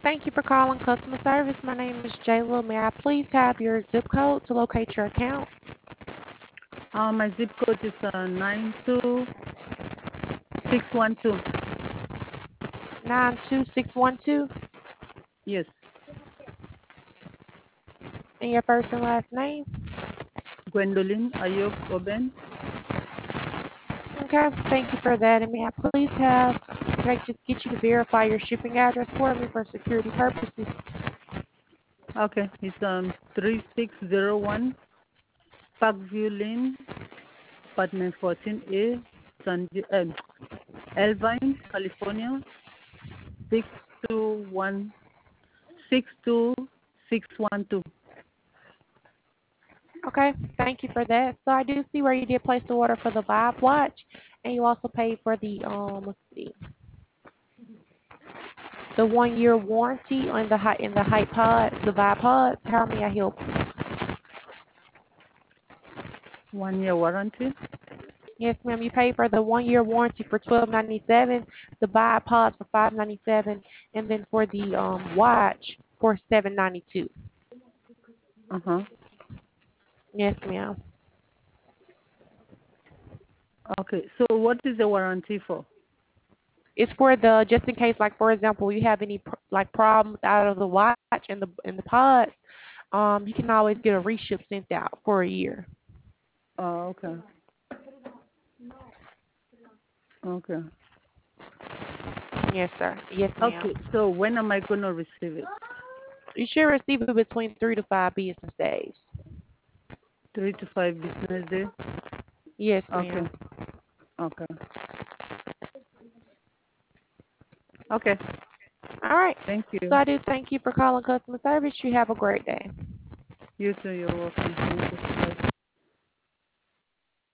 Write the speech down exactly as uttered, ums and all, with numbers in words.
Thank you for calling customer service. My name is Jayla. May I please have your zip code to locate your account? Uh, my zip code is uh, nine two six one two. nine two six one two. Yes, And your first and last name? Gwendolyn Ayok Oben. Okay, thank you for that. And may I please have, can I just get you to verify your shipping address for me for security purposes? Okay, it's um three six zero one Parkview Lane, apartment fourteen A, San um, Elvine, California, six two one six two six one two. Okay, thank you for that. So I do see where you did place the order for the Vibe watch, and you also paid for the, um, let's see, the one year warranty on the high in the high pods, the Vibe pods. How may I help you? One year warranty. Yes, ma'am. You pay for the one year warranty for twelve ninety seven, the bipods for five ninety seven, and then for the um watch for seven ninety two. Uh huh. Yes, ma'am. Okay, so what is the warranty for? It's for the just in case, like for example, you have any pr- like problems out of the watch and the and the pods, um, you can always get a reship sent out for a year. Oh, okay. Okay. Yes, sir. Yes, ma'am. Okay, so when am I going to receive it? You should receive it between three to five business days. Three to five business day? Yes, Okay. ma'am. Okay. Okay. All right. Thank So you. I do thank you for calling customer service. You have a great day. You too. You're welcome. Thank